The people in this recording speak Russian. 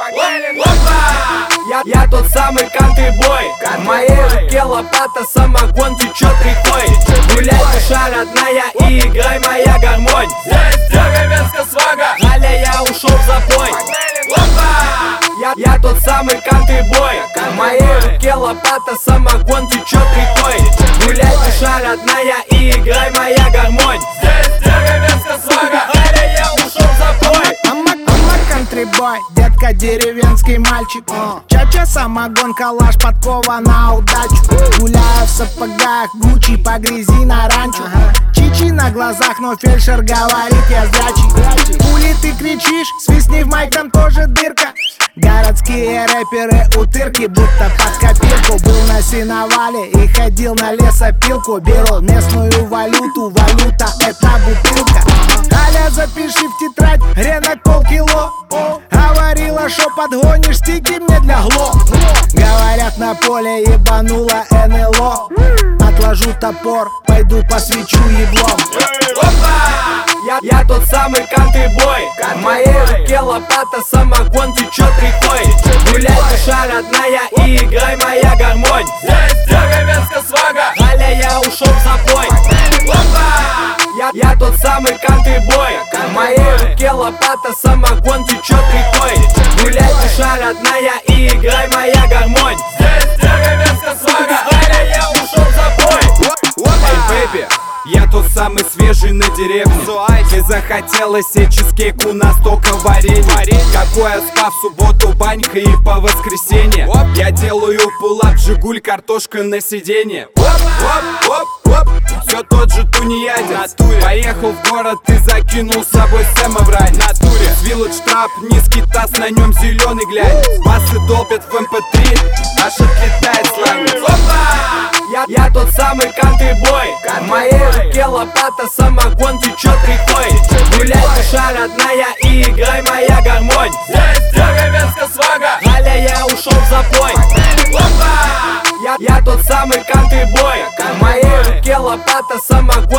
Я тот самый кантри-бой. В моей руке лопата, самогон течет рекой. Гуляй, душа родная, и играй моя гармонь. Здесь деревенская свага, Галя, я ушел в запой. Я тот самый кантри-бой. В моей руке лопата, самогон течет рекой. Гуляй, душа родная, и играй моя гармонь. Здесь деревенская свага, Галя, я ушел в запой. Кантри-бой, детка, деревенский мальчик. Чача, самогон, калаш, подкова на удачу. Гуляю в сапогах, Гуччи по грязи на ранчо. Чичи на глазах, но фельдшер говорит, я зрячий. Пули ты кричишь, свистни в майк, там тоже дырка. Городские рэперы утырки, будто под копирку. Был на сеновале и ходил на лесопилку. Беру местную валюту, валюта это бутылка. Аля, запиши в тетрадь, ренок полкило. Говорила, шо подгонишь стики мне для гло. Говорят, на поле ебанула НЛО. Отложу топор, пойду посвечу еблом. Я тот самый кантри-бой. В моей руке лопата, самогон течет рекой. Гуляй, душа родная, и играй моя гармонь. Здесь деревенская свага, Галя, я ушел в запой. Я тот самый кантри-бой. В моей руке лопата, самогон течет рекой. Гуляй, душа родная, и играй моя гармонь. Здесь деревенская свага, Галя, я ушел в запой. Эй, бэби, я тот самый свежий на деревне. Мне захотелось себе чизкейк, у нас только варенье. Какое спа в субботу, банька и по воскресенье. Я делаю пулап, Жигуль, картошка на сиденье. Все тот же тунеядец. Поехал в город и закинул с собой Сэма в ране. Вилледж трап, низкий таз, на нем зеленый глянец. Басы долбят в MP3, аж отлетает сланец. Я тот самый кантри-бой. В моей руке лопата, самогон течет рекой. Гуляй, душа родная, и играй моя гармонь. Здесь деревенская свага, Галя, я ушел в запой. Я тот самый кантри-бой. В моей руке лопата, самогон